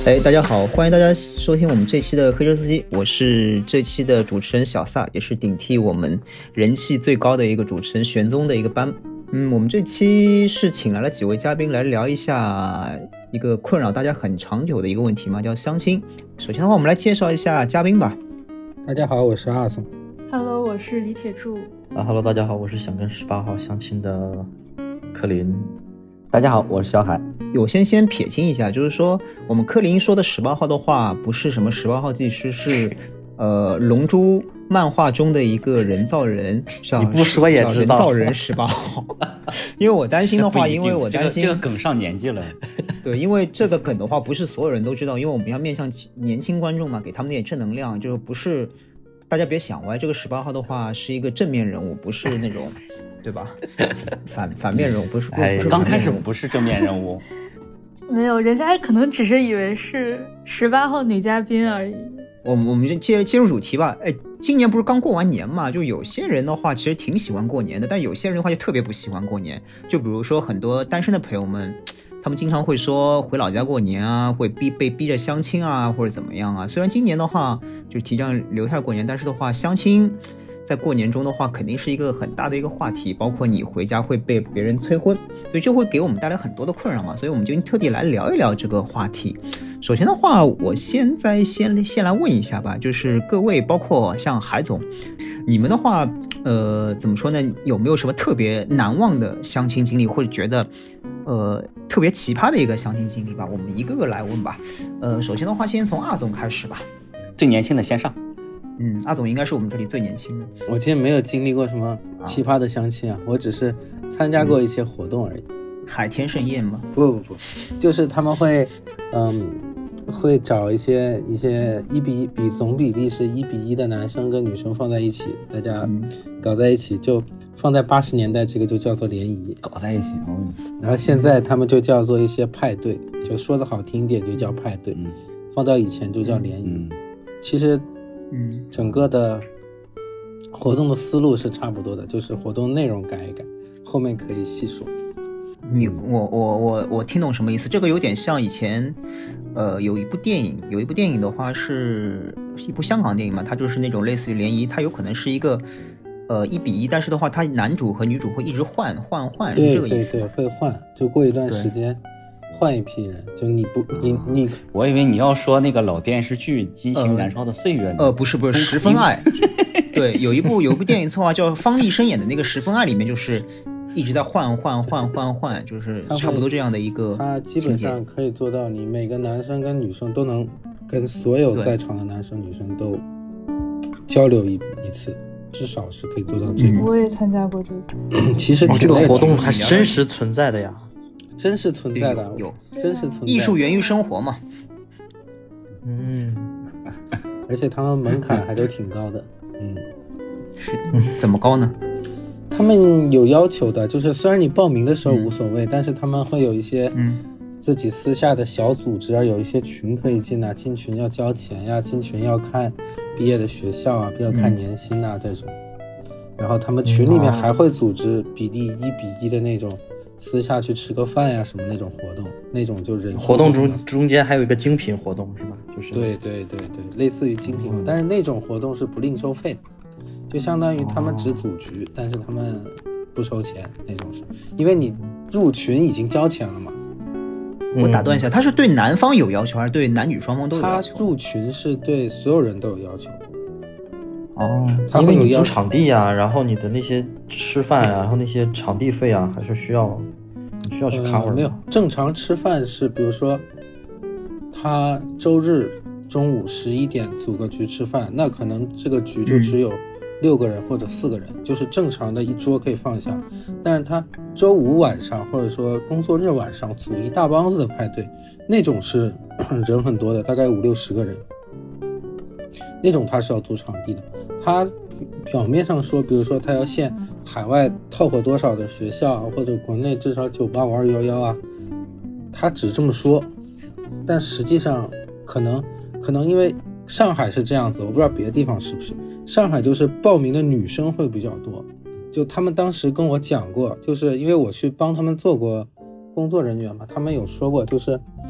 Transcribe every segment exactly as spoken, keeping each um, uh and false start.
哎，大家好，欢迎大家收听我们这期的黑车司机，我是这期的主持人小萨，也是顶替我们人气最高的一个主持人玄宗的一个班。嗯，我们这期是请来了几位嘉宾来聊一下一个困扰大家很长久的一个问题嘛，叫相亲。首先的话，我们来介绍一下嘉宾吧。 大家好，我是阿总。 Hello， 我是李铁柱。 啊 ，Hello， 大家好，我是想跟十八号相亲的柯林。 大家好，我是小海。 我先先撇清一下，就是说我们柯林说的十八号的话，不是什么十八号技师，是呃龙珠漫画中的一个人造人， 你不说也知道， 人造人十八号。因为我担心的话，因为我担心、 这个、这个梗上年纪了。 对，因为这个梗的话，不是所有人都知道，因为我们要面向年轻观众嘛，给他们点正能量，就是不是大家别想歪，这个十八号的话是一个正面人物，不是那种。对吧？反反面人物不是， 哎，刚开始不是正面人物， 没有，人家可能只是以为是十八号女嘉宾而已。 我们我们就接接入主题吧。哎，今年不是刚过完年嘛？就有些人的话其实挺喜欢过年的，但有些人的话就特别不喜欢过年。就比如说很多单身的朋友们，他们经常会说回老家过年啊，会逼被逼着相亲啊，或者怎么样啊。虽然今年的话就提倡留下过年，但是的话相亲。在过年中的话肯定是一个很大的一个话题，包括你回家会被别人催婚，所以就会给我们带来很多的困扰嘛，所以我们就特地来聊一聊这个话题。首先的话，我现在先先来问一下吧，就是各位包括像海总，你们的话呃怎么说呢，有没有什么特别难忘的相亲经历，或者觉得呃特别奇葩的一个相亲经历吧？我们一个个来问吧。呃首先的话先从阿总开始吧。 最年轻的先上。 嗯，阿总应该是我们这里最年轻的。 我其实没有经历过什么奇葩的相亲啊，我只是参加过一些活动而已。 海天盛宴吗？ 不不不，就是他们会，嗯，会找一些一些一比一比总比例是一比一的男生跟女生放在一起，大家搞在一起，就放在八十年代这个就叫做联谊， 搞在一起。嗯， 然后现在他们就叫做一些派对，就说的好听一点就叫派对，嗯、放到以前就叫联谊。嗯、其实。嗯，整个的活动的思路是差不多的，就是活动内容改一改，后面可以细说。 你我我我我听懂什么意思？这个有点像以前，呃，有一部电影，有一部电影的话是一部香港电影嘛，它就是那种类似于联谊，它有可能是一个呃一比一，但是的话，它男主和女主会一直换换换，是这个意思。 对对对，会换，就过一段时间。换一批人，就你不你你， 我以为你要说那个老电视剧《激情燃烧的岁月》呢。 呃，不是不是，十分爱。对，有一部有一部电影策划叫方力申演的那个《十分爱》，里面就是一直在换换换换换，就是差不多这样的一个。 他基本上可以做到，你每个男生跟女生都能跟所有在场的男生女生都交流一一次，至少是可以做到这个。 我也参加过这个。 其实、哦、 这个活动还是真实存在的呀。 真是存在的， 有， 真是存在的。 艺术源于生活嘛。 嗯，而且他们门槛还都挺高的。嗯， 是，怎么高呢？ 他们有要求的，就是虽然你报名的时候无所谓，嗯、但是他们会有一些自己私下的小组织啊，有一些群可以进啊，进群要交钱呀，进群要看毕业的学校啊，要看年薪啊、嗯、这种。然后他们群里面还会组织比例一比一的那种。私下去吃个饭呀，什么那种活动，那种就人活动中中间还有一个精品活动是吧？就是对对对对，类似于精品活动，嗯、但是那种活动是不另收费的，就相当于他们只组局，哦、但是他们不收钱那种是，因为你入群已经交钱了嘛。 我打断一下，他是对男方有要求，还是对男女双方都有要求？ 他入群是对所有人都有要求。 哦，因为你租场地啊，然后你的那些吃饭啊，然后那些场地费啊，还是需要你需要去 cover、 呃。没有，正常吃饭是，比如说他周日中午十一点组个局吃饭，那可能这个局就只有六个人或者四个人，嗯、就是正常的一桌可以放下。但是他周五晚上或者说工作日晚上组一大帮子的派对，那种是人很多的，大概五六十个人，那种他是要租场地的。他表面上说，比如说他要限海外套伙多少的学校，或者国内至少九八五二幺幺啊，他只这么说，但实际上可能可能因为上海是这样子，我不知道别的地方是不是。上海就是报名的女生会比较多，就他们当时跟我讲过，就是因为我去帮他们做过工作人员嘛，他们有说过，就是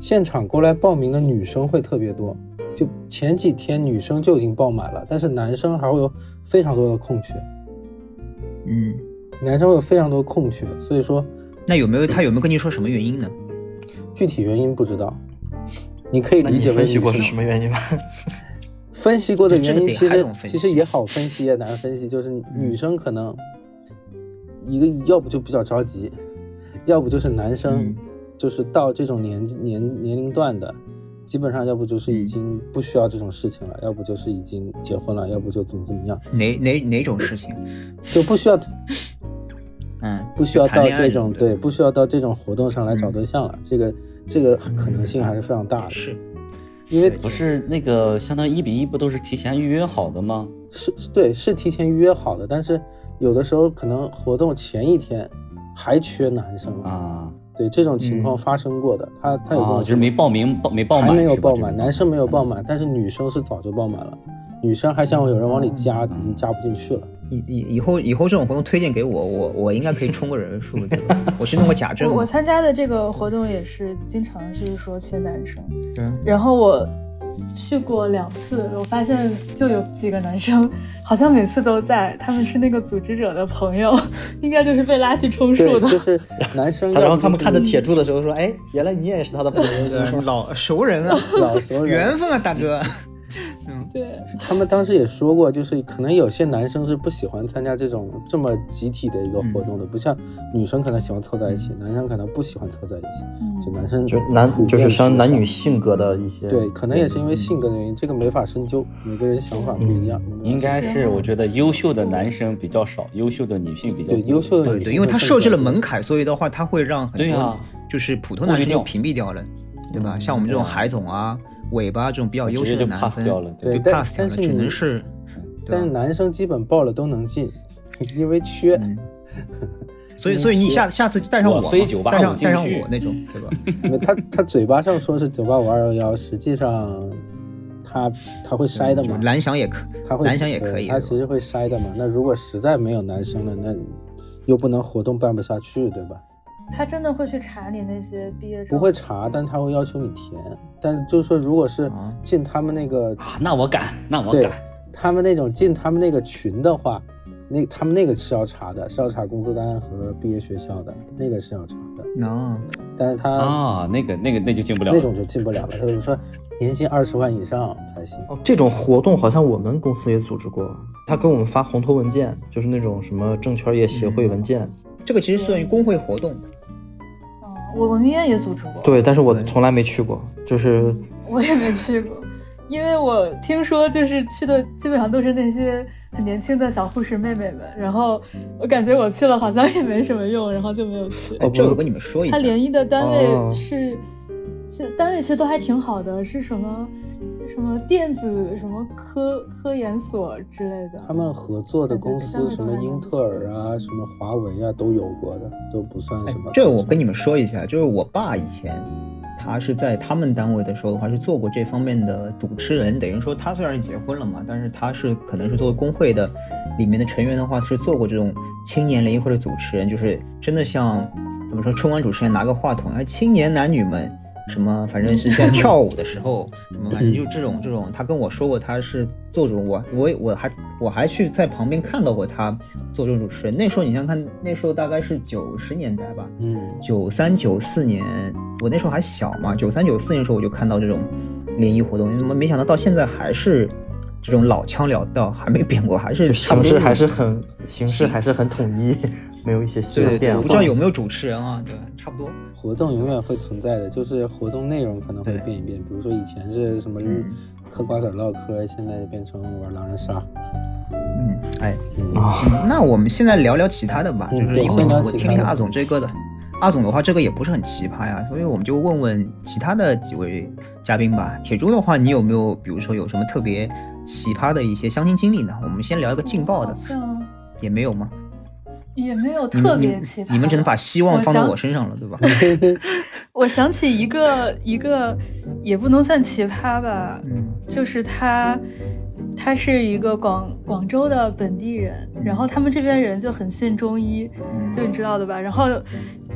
现场过来报名的女生会特别多，就前几天女生就已经爆满了，但是男生还会有非常多的空缺。 嗯， 男生会有非常多的空缺，所以说那有没有他有没有跟你说什么原因呢？ 具体原因不知道，你可以理解为分析过是什么原因吗？ 分析过的原因其实其其实也好分析也难分析，就是女生可能一个要不就比较着急，要不就是男生就是到这种年年年龄段的，基本上要不就是已经不需要这种事情了，要不就是已经结婚了，要不就怎么怎么样。 哪哪哪种事情？ 就不需要， 嗯， 不需要到这种对，不需要到这种活动上来找对象了。这个这个可能性还是非常大的。 是。 因为不是那个相当于一比一不都是提前预约好的吗？ 是，对，是提前预约好的，但是有的时候可能活动前一天还缺男生啊， 对，这种情况发生过的，嗯、他他有啊，就是没报名，报没报满， 还没有报满，男生没有报满，但是女生是早就报满了，女生还想有人往里加，嗯、已经加不进去了。 以以以后以后这种活动推荐给我，我我应该可以冲个人数，对吧？我去弄个假证。 我我参加的这个活动也是经常是说缺男生， 嗯， 然后我去过两次，我发现就有几个男生好像每次都在，他们是那个组织者的朋友，应该就是被拉去充数的。 就是男生， 然后他们看着铁柱的时候说：“哎，原来你也是他的朋友， 老熟人啊， 老熟人， 缘分啊，大哥。” 嗯，对， 他们当时也说过，就是可能有些男生是不喜欢参加这种这么集体的一个活动的，嗯、不像女生可能喜欢凑在一起，嗯、男生可能不喜欢凑在一起。嗯、就男生就男就是像男女性格的一些， 对，可能也是因为性格的原因，这个没法深究，每个人想法不一样。 嗯、应该是我觉得优秀的男生比较少，优秀的女性比较多。 对，优秀的女性， 对，因为他设置了门槛，所以的话，他会让很多、 啊、 就是普通男生就屏蔽掉了，对吧？嗯、像我们这种海总啊。尾巴这种比较优秀的男生掉了， 对， 就 pass 掉了，只能是， 但是男生基本报了都能进，因为缺， 嗯、所以所以你下下次带上我， 我非九八五进去， 带上我那种，对吧？ 他他嘴巴上说是九八五二幺幺，实际上他他会筛的嘛， 蓝翔也可， 他会蓝翔也可以， 他其实会筛的嘛。那如果实在没有男生了，那又不能活动办不下去，对吧？ 他真的会去查你那些毕业照？ 不会查，但他会要求你填。但是就是说，如果是进他们那个啊，那我敢，那我敢。 对，他们那种进他们那个群的话，那他们那个是要查的，是要查工资单和毕业学校的，那个是要查的。 哦， 但是他啊，那个那个那就进不了了， 那种就进不了了。他就是说年薪二十万以上才行。 哦，这种活动好像我们公司也组织过，他给我们发红头文件，就是那种什么证券业协会文件。 嗯、这个其实算于工会活动。 我文编也组织过， 对，但是我从来没去过，就是我也没去过，因为我听说就是去的基本上都是那些很年轻的小护士妹妹们，然后我感觉我去了好像也没什么用，然后就没有去。 哎，这我跟你们说一下， 他联谊的单位是，是、哦、单位其实都还挺好的，是什么什么电子什么科科研所之类的。 他们合作的公司什么英特尔啊，什么华为啊都有过的，都不算什么。 这我跟你们说一下，就是我爸以前他是在他们单位的时候的话是做过这方面的主持人，等于说他虽然是结婚了嘛，但是他是可能是作为工会的里面的成员的话是做过这种青年联谊会的主持人，就是真的像怎么说春晚主持人拿个话筒，哎，青年男女们什么反正是在跳舞的时候什么反正就这种这种，他跟我说过他是做这种，我我我还我还去在旁边看到过他做这种主持人。那时候你想看，那时候大概是九十年代吧，嗯，九三九四年，我那时候还小嘛，九三九四年的时候我就看到这种联谊活动，怎么没想到到现在还是这种老腔老调，还没变过，还是形式还是很形式还是很统一，没有一些新的变化。 不知道有没有主持人啊？对，差不多。 活动永远会存在的，就是活动内容可能会变一变。比如说以前是什么嗑瓜子唠嗑，现在就变成玩狼人杀。 嗯，哎，嗯哦、那我们现在聊聊其他的吧，就是因为我听了一下阿总这个的。阿总的话，这个也不是很奇葩呀，所以我们就问问其他的几位嘉宾吧。铁柱的话，你有没有比如说有什么特别奇葩的一些相亲经历呢？我们先聊一个劲爆的，也没有吗？ 也没有特别奇葩， 你, 你, 你们只能把希望放在我身上了，对吧？ 我想起一个一个也不能算奇葩吧，嗯、就是他他是一个广广州的本地人，然后他们这边人就很信中医，就你知道的吧？然后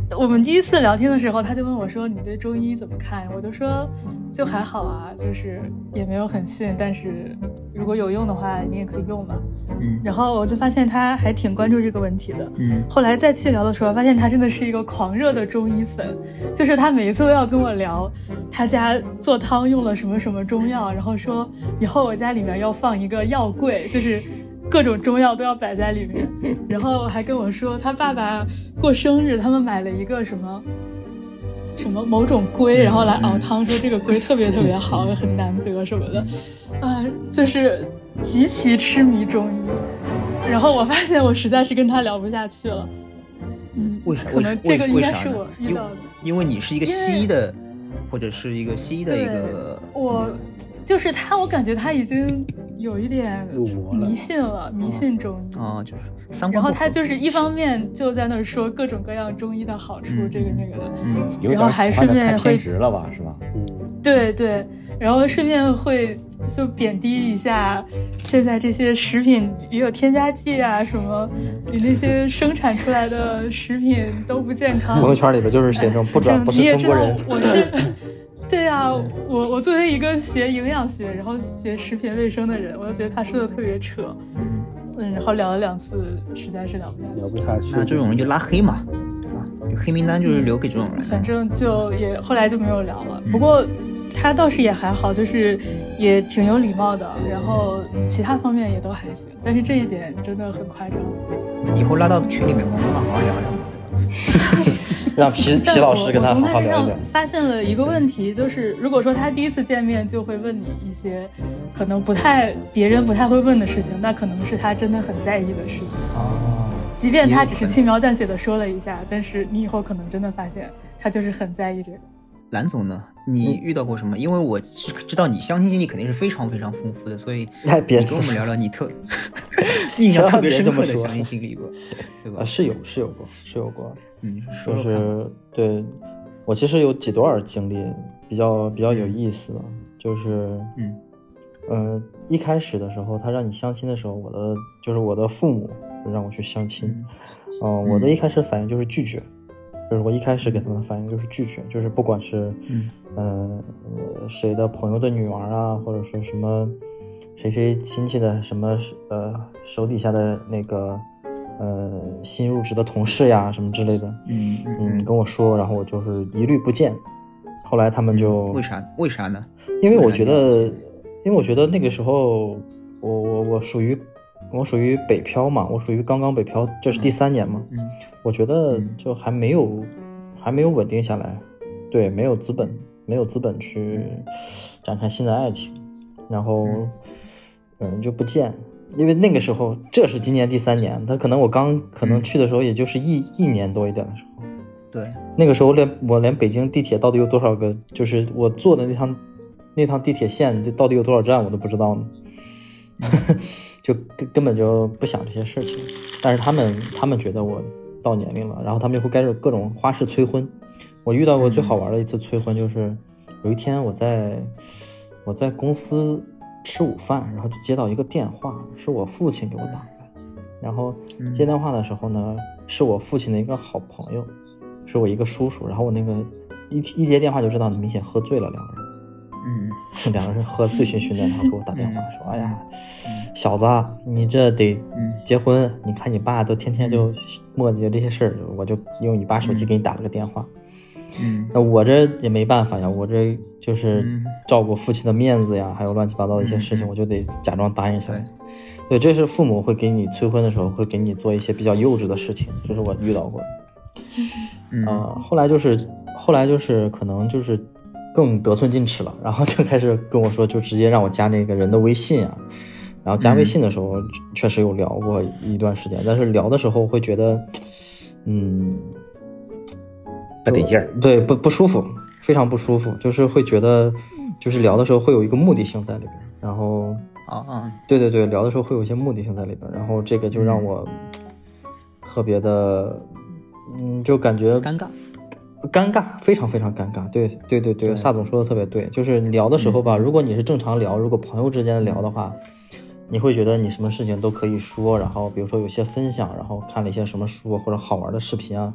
我们第一次聊天的时候，他就问我说：“你对中医怎么看？”我就说：“就还好啊，就是也没有很信，但是如果有用的话，你也可以用嘛。”嗯，然后我就发现他还挺关注这个问题的。嗯，后来再去聊的时候，发现他真的是一个狂热的中医粉，就是他每一次都要跟我聊他家做汤用了什么什么中药，然后说以后我家里面要放一个药柜，就是各种中药都要摆在里面，然后还跟我说他爸爸过生日，他们买了一个什么什么某种龟，然后来熬汤，说这个龟特别特别好，很难得什么的，啊、呃，就是极其痴迷中医。然后我发现我实在是跟他聊不下去了。嗯， 为啥？ 可能这个应该是我遇到的， 因为你是一个西医的，或者是一个西医的一个， 我就是他，我感觉他已经有一点迷信了，迷信中医啊、哦，就是三观。 然后他就是一方面就在那说各种各样中医的好处，嗯、这个那个的， 嗯，然后还顺便会值了吧，是吧？ 嗯，对对，然后顺便会就贬低一下现在这些食品也有添加剂啊，什么你那些生产出来的食品都不健康。 朋友圈里边就是写这种不转不是中国人。 我是。对啊，我我作为一个学营养学，然后学食品卫生的人，我就觉得他说的特别扯，嗯，然后聊了两次，实在是聊不下去， 聊不下去。 那这种人就拉黑嘛，对吧？就黑名单就是留给这种人。 反正就也后来就没有聊了。不过他倒是也还好，就是也挺有礼貌的，然后其他方面也都还行，但是这一点真的很夸张。 以后拉到群里面，我们好好聊聊。 让皮皮老师跟他好好聊一聊。 发现了一个问题，就是如果说他第一次见面就会问你一些可能不太别人不太会问的事情，那可能是他真的很在意的事情。哦，即便他只是轻描淡写的说了一下，但是你以后可能真的发现他就是很在意这个。 蓝总呢？你遇到过什么？嗯、因为我知道你相亲经历肯定是非常非常丰富的，所以你跟我们聊聊你特印象特别深刻的相亲经历吧，对吧？ 啊，是有是有过是有过。 嗯， 就是对我其实有几段经历比较比较有意思的，就是嗯呃一开始的时候他让你相亲的时候，我的就是我的父母就让我去相亲，嗯、呃，我的一开始反应就是拒绝，就是我一开始给他们的反应就是拒绝，就是不管是嗯呃谁的朋友的女儿啊，或者说什么谁谁亲戚的什么呃手底下的那个。呃，新入职的同事呀，什么之类的，嗯嗯，跟我说，然后我就是一律不见。后来他们就、 嗯、为啥？为啥呢？ 因为我觉得，因为我觉得那个时候，我我我属于我属于北漂嘛，我属于刚刚北漂，这是第三年嘛，嗯，我觉得就还没有、嗯、还没有稳定下来，对，没有资本，没有资本去展开新的爱情，然后嗯就不见。因为那个时候，这是今年第三年，他可能我刚可能去的时候，也就是一、嗯、一年多一点的时候。 对， 那个时候连我连北京地铁到底有多少个，就是我坐的那趟那趟地铁线，就到底有多少站我都不知道呢，就根本就不想这些事情。但是他们他们觉得我到年龄了，然后他们就会开始各种花式催婚。我遇到过最好玩的一次催婚，就是有一天我在我在公司。吃午饭，然后就接到一个电话，是我父亲给我打来。然后接电话的时候呢，是我父亲的一个好朋友，是我一个叔叔。然后我那个一一接电话就知道明显喝醉了，两个人，嗯，两个人喝醉醺醺的，然后给我打电话说：“哎呀，小子，你这得结婚，你看你爸都天天就磨叽这些事儿，我就用你爸手机给你打了个电话。”嗯，那我这也没办法呀，我这就是照顾父亲的面子呀，还有乱七八糟的一些事情，我就得假装答应下来。对，这是父母会给你催婚的时候，会给你做一些比较幼稚的事情，这是我遇到过的。嗯、呃，后来就是后来就是可能就是更得寸进尺了，然后就开始跟我说，就直接让我加那个人的微信啊。然后加微信的时候，嗯、确实有聊过一段时间，但是聊的时候会觉得，嗯。 不得劲儿， 对，不不舒服，非常不舒服，就是会觉得，就是聊的时候会有一个目的性在里边，然后啊啊， 对对对，聊的时候会有一些目的性在里边，然后这个就让我特别的，嗯，就感觉尴尬， 尴尬，非常非常尴尬，对对对对，萨总说的特别对，就是聊的时候吧，嗯、如果你是正常聊，如果朋友之间聊的话。你会觉得你什么事情都可以说，然后比如说有些分享，然后看了一些什么书或者好玩的视频啊，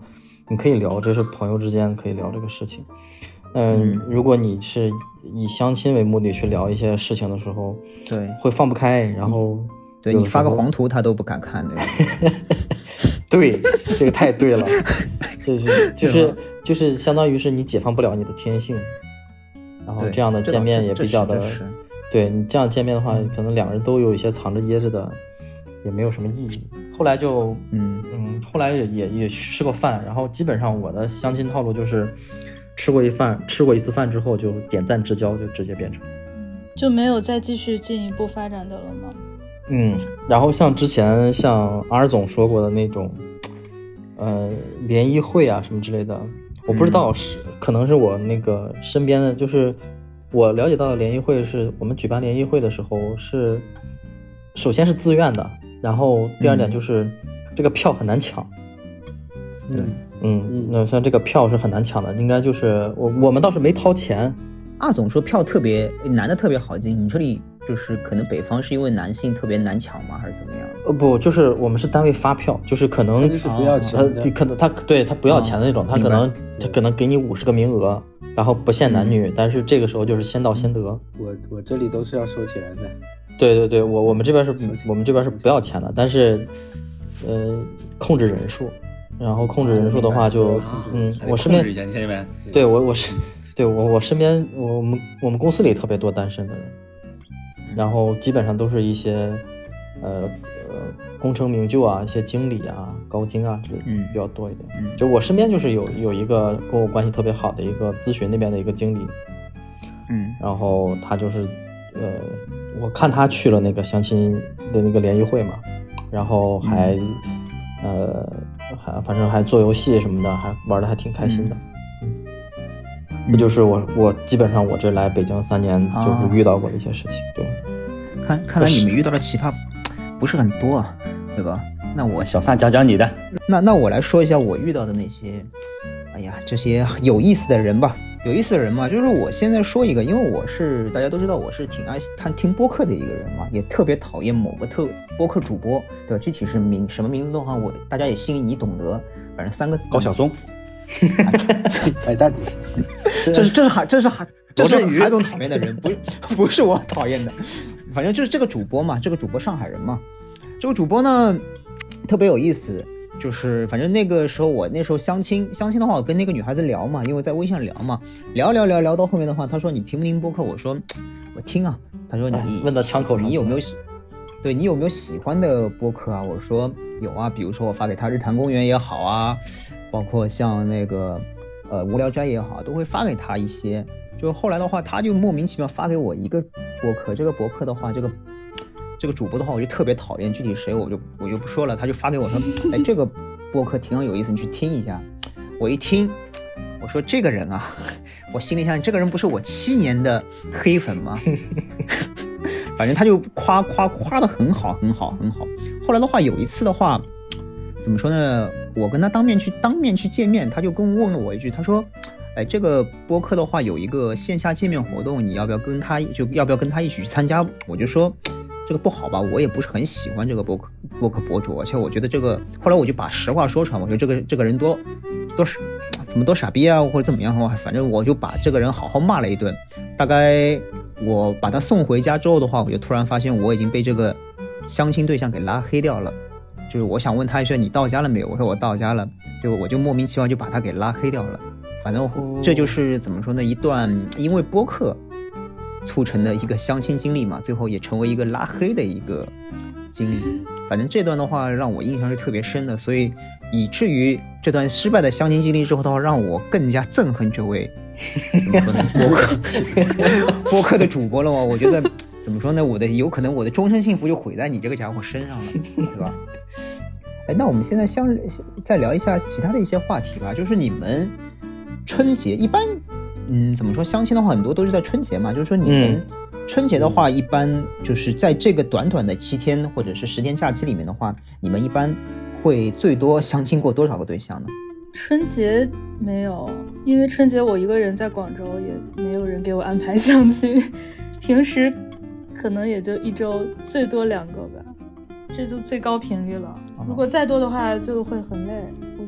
你可以聊，这是朋友之间可以聊这个事情。嗯，嗯如果你是以相亲为目的去聊一些事情的时候， 对， 会放不开，然后对你发个黄图他都不敢看的。 对，这个太对了，就是就是就是相当于是你解放不了你的天性，然后这样的见面也比较的，对你这样见面的话，可能两个人都有一些藏着掖着的，也没有什么意义。后来就嗯嗯，后来也也也吃过饭，然后基本上我的相亲套路就是吃过一饭吃过一次饭之后就点赞之交，就直接变成就没有再继续进一步发展的了吗？ 嗯，然后像之前像阿尔总说过的那种，呃，联谊会啊什么之类的，我不知道是、嗯、可能是我那个身边的，就是我了解到的联谊会是我们举办联谊会的时候是，首先是自愿的，然后第二点就是、嗯、这个票很难抢。 对， 嗯，那像这个票是很难抢的，应该就是我我们倒是没掏钱。 阿总说票特别男的特别好进，你这里就是可能北方是因为男性特别难抢吗，还是怎么样？ 呃不，就是我们是单位发票，就是可能就是不要钱的， 呃，可能他对他不要钱的那种，哦、他可能他可能给你五十个名额，然后不限男女、嗯，但是这个时候就是先到先得。 我我这里都是要收钱的。 对对对，我我们这边是我们这边是不要钱的，但是呃控制人数，然后控制人数的话就、哦、嗯，我身边对我我是。对我我身边我们我们公司里特别多单身的人，然后基本上都是一些呃呃功成名就啊，一些经理啊、高精啊之类的、嗯、比较多一点。嗯，就我身边就是有有一个跟我关系特别好的一个咨询那边的一个经理， 嗯， 然后他就是呃我看他去了那个相亲的那个联谊会嘛，然后还、嗯、呃还反正还做游戏什么的，还玩的还挺开心的。嗯这就是我我基本上我这来北京三年就是遇到过的一些事情。对， 看看来你们遇到的奇葩不是很多啊，对吧？那我小撒讲讲你的。 那那我来说一下我遇到的那些，哎呀，这些有意思的人吧。有意思的人嘛，就是我现在说一个，因为我是大家都知道我是挺爱看听播客的一个人嘛，也特别讨厌某个特播客主播，对吧？具体是名什么名字的话，我大家也心里你懂得，反正三个字。 高晓松。 哎，大姐， 这是这是海这是海这是海总讨厌的人，不不是我讨厌的，反正就是这个主播嘛，这个主播上海人嘛，这个主播呢特别有意思，就是反正那个时候我那时候相亲相亲的话，我跟那个女孩子聊嘛，因为在微信上聊嘛，聊聊聊聊到后面的话，她说你听不听播客？我说我听啊。她说你、哎、 问到枪口上， 你有没有对你有没有喜欢的播客啊？我说有啊，比如说我发给她日坛公园也好啊。包括像那个呃无聊斋也好，都会发给他一些。就后来的话，他就莫名其妙发给我一个播客。这个播客的话，这个这个主播的话，我就特别讨厌。具体谁我就我就不说了。他就发给我说，哎，这个播客挺有意思，你去听一下。我一听，我说这个人啊，我心里想，这个人不是我七年的黑粉吗？反正他就夸夸夸得很好，很好，很好。后来的话，有一次的话。怎么说呢？我跟他当面去当面去见面，他就跟问了我一句，他说：“哎，这个播客的话有一个线下见面活动，你要不要跟他就要不要跟他一起去参加？”我就说这个不好吧，我也不是很喜欢这个播客播客博主，而且我觉得这个后来我就把实话说出来，我说这个这个人多多是怎么多傻逼啊，或者怎么样的话，反正我就把这个人好好骂了一顿。大概我把他送回家之后的话，我就突然发现我已经被这个相亲对象给拉黑掉了。就是我想问他一下你到家了没有，我说我到家了，结果我就莫名其妙就把他给拉黑掉了。反正这就是怎么说呢，一段因为播客促成的一个相亲经历嘛，最后也成为一个拉黑的一个经历。反正这段的话让我印象是特别深的，所以以至于这段失败的相亲经历之后的话，让我更加憎恨这位怎么说呢播客播客的主播了嘛。我觉得怎么说呢，我的有可能我的终身幸福就毁在你这个家伙身上了，对吧？哎，那我们现在相再聊一下其他的一些话题吧。就是你们春节一般，嗯，怎么说？相亲的话，很多都是在春节嘛。就是说你们春节的话，一般就是在这个短短的七天或者是十天假期里面的话，你们一般会最多相亲过多少个对象呢？ 春节没有，因为春节我一个人在广州，也没有人给我安排相亲。平时可能也就一周最多两个吧。这就最高频率了，如果再多的话就会很累，我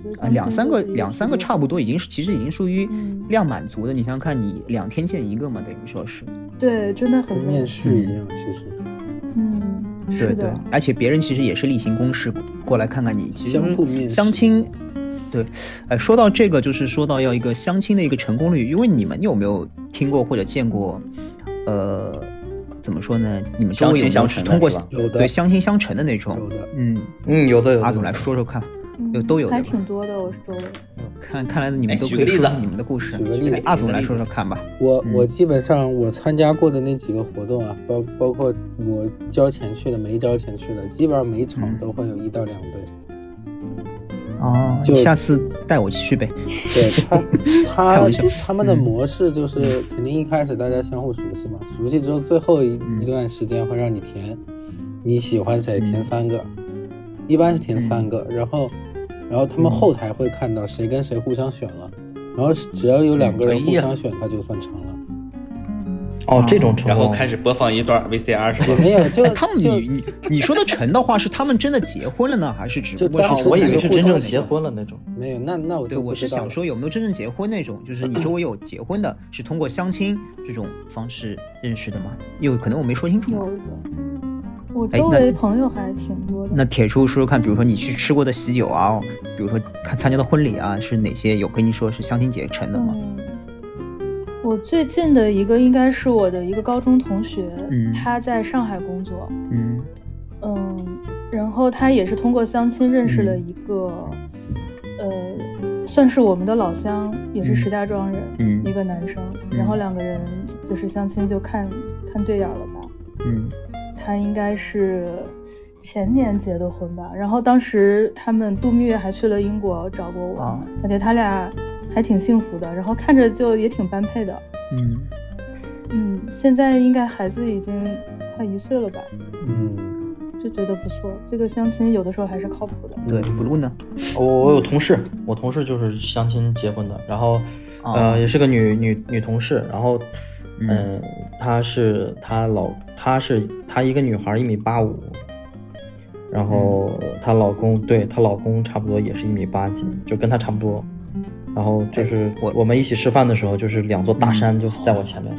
觉得啊，两三个相亲两三个差不多，已经是其实已经属于嗯量满足的。你想想看，你两天见一个嘛，等于说是。 对，真的很累跟面试一样，其实嗯， 对对是的，， 而且别人其实也是例行公事过来看看你，其实相互面试相亲。对，哎，说到这个，就是说到要一个相亲的一个成功率，因为你们有没有听过或者见过，呃，怎么说呢？你们周围有没有相亲相成的通过是吧有的对相亲相成的那种？ 有的嗯， 嗯，有的有的。 阿总来说说看， 嗯有都有的还吧挺多的，我是周围。 看看来你们哎都举个例子可以说说你们的故事。 举个例子哎阿总来说说看吧。嗯我我基本上我参加过的那几个活动啊，包包括我交钱去的、没交钱去的，基本上每场嗯都会有一到两对。 哦， 就下次带我去呗。 对他，他开玩笑他们的模式就是肯定一开始大家相互熟悉嘛，熟悉之后最后一嗯一段时间会让你填你喜欢谁， 嗯填三个，一般是填三个，然后然后他们后台会看到谁跟谁互相选了，然后只要有两个人嗯哎呀互相选，他就算成了。 哦，这种成功， 然后开始播放一段 V C R 是吧？ 也没有，就哎他们就你你你说的成的话，是他们真的结婚了呢，还是只不过是就当时我以为是真正互相结婚了那种。 没有，那那我对， 就我不知道了。 是想说有没有真正结婚那种，就是你周围有结婚的，是通过相亲这种方式认识的吗？有可能我没说清楚。 有的，我哎那周围朋友还挺多的。 那铁叔说说看，比如说你去吃过的喜酒啊，比如说看参加的婚礼啊，是哪些有跟你说是相亲结成的吗？ 嗯，我最近的一个应该是我的一个高中同学， 嗯他在上海工作， 嗯嗯，然后他也是通过相亲认识了一个，呃，算是我们的老乡，也是石家庄人， 嗯一个男生，然后两个人就是相亲就看看对眼了吧， 嗯他应该是前年结的婚吧，然后当时他们度蜜月还去了英国找过我， 啊感觉他俩还挺幸福的，然后看着就也挺般配的。 嗯嗯，现在应该孩子已经快一岁了吧， 嗯， 就觉得不错。这个相亲有的时候还是靠谱的。 对，不录呢？ 我我有同事，我同事就是相亲结婚的，然后、 哦呃也是个女女女同事，然后嗯、 嗯呃她是她老她是她一个女孩一米八五，然后她老公对她老公差不多也是一米八几，就跟她差不多。然后就是哎我我们一起吃饭的时候，就是两座大山就在我前面。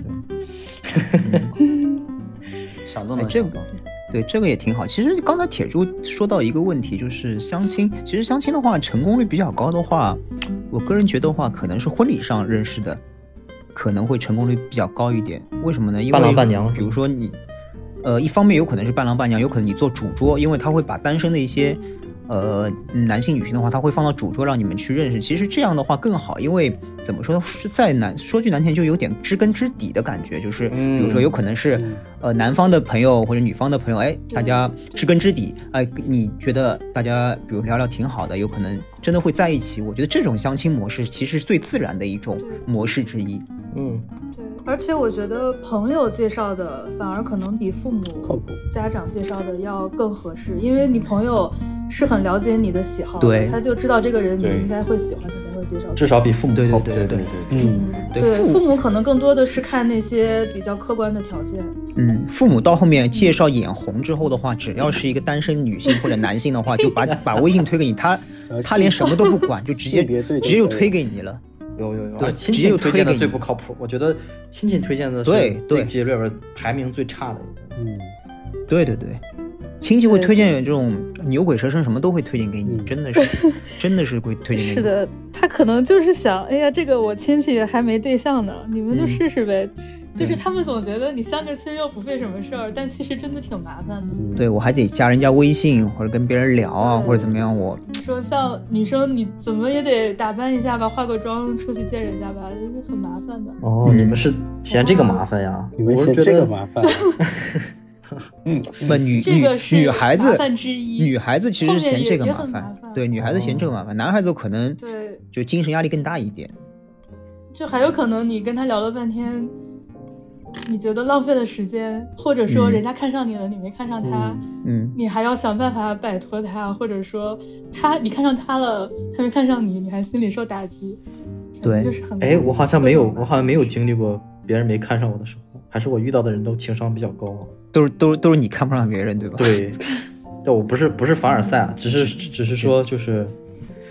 想都哎这个能想到。 对，这个也挺好。其实刚才铁柱说到一个问题，就是相亲。其实相亲的话，成功率比较高的话，我个人觉得话，可能是婚礼上认识的，可能会成功率比较高一点。为什么呢？因为伴郎伴娘比如说你，呃，一方面有可能是伴郎伴娘，有可能你做主桌，因为他会把单身的一些。呃，男性女性的话，他会放到主桌让你们去认识。其实这样的话更好，因为怎么说呢，是在难说句难听，就有点知根知底的感觉。就是比如说，有可能是、 嗯、 呃男方的朋友或者女方的朋友，哎，大家知根知底，哎，你觉得大家比如聊聊挺好的，有可能真的会在一起。我觉得这种相亲模式其实是最自然的一种模式之一。 嗯， 对，而且我觉得朋友介绍的反而可能比父母靠谱家长介绍的要更合适，因为你朋友是很了解你的喜好的， 对， 他就知道这个人你对应该会喜欢，他才会介绍。 至少比父母对靠谱。 对对对对嗯， 对对， 父父母可能更多的是看那些比较客观的条件。 嗯，父母到后面介绍眼红之后的话，只要是一个单身女性或者男性的话，就把把微信推给你，他他连什么都不管，就直接性别对直接就推给你了。 有有有， 对亲直接就戚推荐的推给你最不靠谱，我觉得亲戚推荐的是对对这个节里边排名最差的一个。 嗯， 对对对，亲戚会推荐这种牛鬼蛇神什么都会推荐给你， 嗯真的是真的是会推荐给你。 是的，他可能就是想，哎呀，这个我亲戚还没对象呢，你们就试试呗。 嗯就是他们总觉得你相个亲又不费什么事儿，但其实真的挺麻烦的。 对，我还得加人家微信或者跟别人聊啊，或者怎么样。我说像女生，你怎么也得打扮一下吧，化个妆出去见人家吧，就是很麻烦的。 哦， 嗯你们是嫌这个麻烦呀？ 你们我是觉得嫌这个麻烦。 嗯，不女这个是女女孩子麻烦之一女孩子其实嫌这个后面也麻烦， 也很麻烦对，女孩子嫌这个麻烦，男孩子可能对， 就精神压力更大一点。 就还有可能你跟他聊了半天，你觉得浪费了时间，或者说嗯人家看上你了，你没看上他， 嗯， 你还要想办法摆脱他，或者说他你看上他了，他没看上你，你还心里受打击， 对就是很哎，我好像没有， 会很麻烦我好像没有经历过别人没看上我的时候，还是我遇到的人都情商比较高啊。 都是都是都是你看不上别人，对吧？ 对，对，我不是不是凡尔赛啊，只是只是说就是，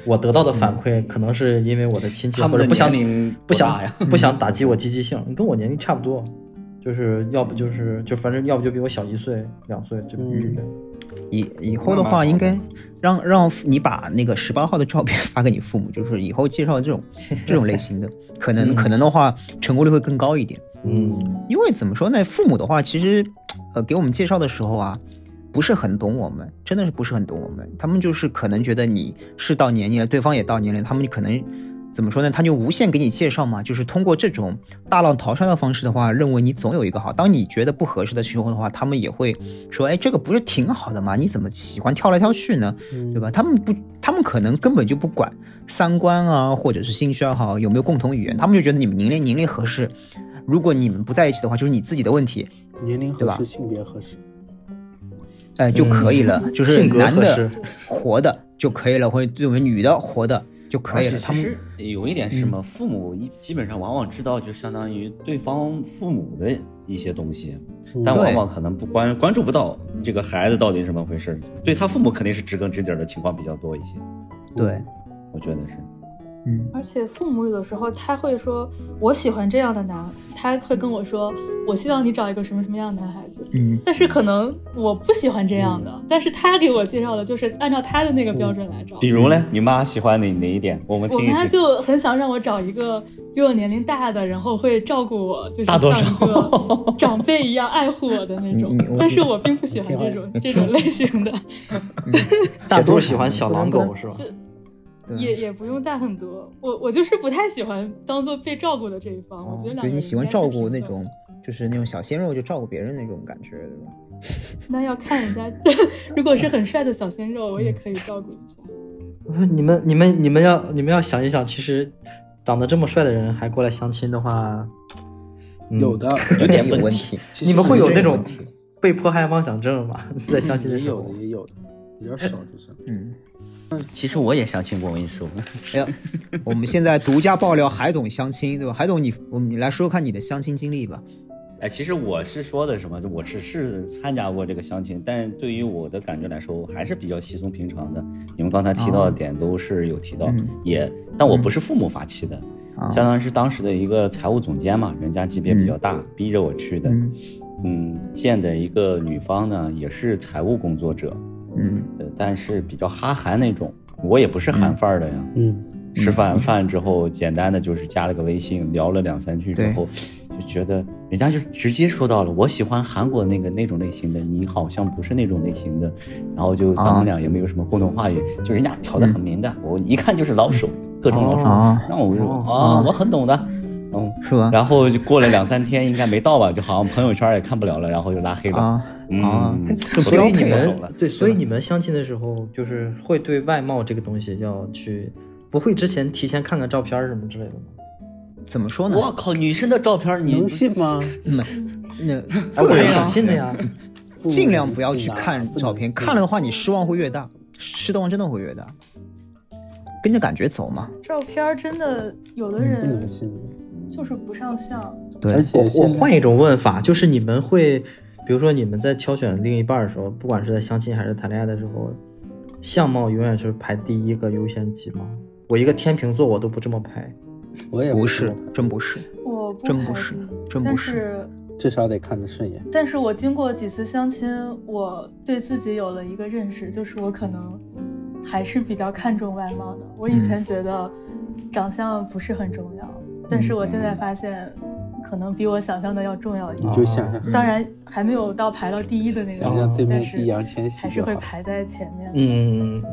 我得到的反馈可能是因为我的亲戚或者不想不想不想打击我积极性，你跟我年龄差不多，就是要不就是就反正要不就比我小一岁两岁，这嗯。以以后的话，应该让让你把那个十八号的照片发给你父母，就是以后介绍这种这种类型的，可能、嗯、可能的话成功率会更高一点。 嗯， 因为怎么说呢，父母的话其实呃给我们介绍的时候啊，不是很懂我们，真的是不是很懂我们，他们就是可能觉得你是到年龄了，对方也到年龄了，他们可能。怎么说呢？他就无限给你介绍嘛，就是通过这种大浪淘沙的方式的话，认为你总有一个好。当你觉得不合适的时候的话，他们也会说：“哎，这个不是挺好的吗？你怎么喜欢挑来挑去呢？对吧？”他们不，他们可能根本就不管三观啊，或者是兴趣爱好有没有共同语言，他们就觉得你们年龄年龄合适。如果你们不在一起的话，就是你自己的问题， 年龄合适，性别合适， 哎就可以了。嗯、就是男的活的就可以了，或者对我们女的活的。就可以了。 其实有一点是什么，嗯、父母基本上往往知道，就相当于对方父母的一些东西，嗯、但往往可能不关关注不到这个孩子到底是怎么回事。对他父母肯定是知根知底的情况比较多一些。 对， 我觉得是。 嗯， 而且父母有的时候他会说我喜欢这样的男，他会跟我说我希望你找一个什么什么样的男孩子， 嗯， 但是可能我不喜欢这样的，嗯、但是他给我介绍的就是按照他的那个标准来找。 比如呢，你妈喜欢哪哪一点？我们听一听。 我妈就很想让我找一个比我年龄大的，然后会照顾我，就是像一个长辈一样爱护我的那种。但是我并不喜欢这种这种类型的。 大多喜欢小狼狗是吧？ 也也不用大很多，我我就是不太喜欢当做被照顾的这一方。哦、我觉得两个人就你喜欢照顾那种，就是那种小鲜肉就照顾别人那种感觉，对吧？ 那要看人家，如果是很帅的小鲜肉，我也可以照顾一下。 我说你们你们你们要你们要想一想，其实长得这么帅的人还过来相亲的话， 嗯、有的有点问题。 你们会有那种被迫害妄想症吗？在相亲的时候也有的也有的，比较少就是嗯。 其实我也相亲过，我跟你说。 哎呀，我们现在独家爆料海总相亲，对吧？海总你，我们你来说说看你的相亲经历吧。 哎，其实我是说的什么？我只是参加过这个相亲，但对于我的感觉来说，我还是比较稀松平常的。你们刚才提到的点都是有提到，哦、也，但我不是父母发起的，嗯、相当于是当时的一个财务总监嘛，人家级别比较大，嗯、逼着我去的。嗯，嗯见的一个女方呢，也是财务工作者。 嗯， 但是比较哈韩那种，我也不是韩范儿的呀。 嗯， 吃饭饭之后，简单的就是加了个微信，聊了两三句之后，就觉得人家就直接说到了，我喜欢韩国那个那种类型的，你好像不是那种类型的，然后就咱们俩也没有什么共同话语，啊、就人家挑得很明的，嗯、我一看就是老手，嗯、各种老手， 啊、 然后我就啊，我很懂的。嗯， 是吧？ 然后就过了两三天，应该没到吧，就好像朋友圈也看不了了，然后就拉黑了。 啊， 嗯， 啊、 所以你们对，所以你们相亲的时候，就是会对外貌这个东西要去，不会之前提前看看照片什么之类的吗？ 怎么说呢？ 我靠，女生的照片你能信吗？ 那那个人想信的呀， 尽量不要去看照片，看了的话你失望会越大，失望真的会越大。跟着感觉走嘛。 照片真的有的人不能信。 就是不上相。 对， 而且我换一种问法，就是你们会，比如说你们在挑选另一半的时候，不管是在相亲还是谈恋爱的时候，相貌永远是排第一个优先级吗？我一个天秤座，我都不这么排。 我也不是，真不是， 我不真不是，真不是， 至少得看得顺眼。 但是我经过几次相亲，我对自己有了一个认识，就是我可能还是比较看重外貌的。我以前觉得长相不是很重要。嗯，但是我现在发现，可能比我想象的要重要一些。 你就想象， 当然还没有到排到第一的那个， 想象对面易烊千玺还是会排在前面。 嗯，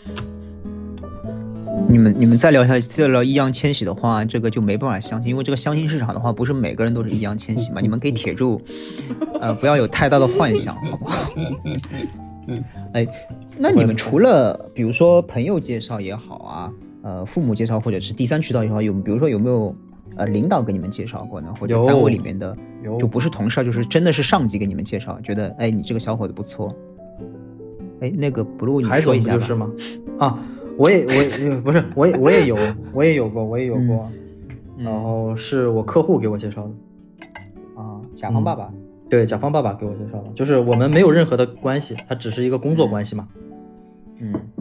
你们你们再聊一下，再聊易烊千玺的话，这个就没办法相信，因为这个相亲市场的话，不是每个人都是易烊千玺嘛。你们可以铁住，呃，不要有太大的幻想，好不好？哎，那你们除了比如说朋友介绍也好啊。呃，父母介绍或者是第三渠道也好，有比如说有没有呃领导给你们介绍过呢？或者单位里面的就不是同事，就是真的是上级给你们介绍，觉得哎你这个小伙子不错。哎，那个 blue 你说一下吧。 就是吗？啊，我也我也不是我也我也有我也有过我也有过，嗯、然后是我客户给我介绍的。 啊，甲方爸爸、 嗯。对，甲方爸爸给我介绍的，就是我们没有任何的关系，他只是一个工作关系嘛。 嗯，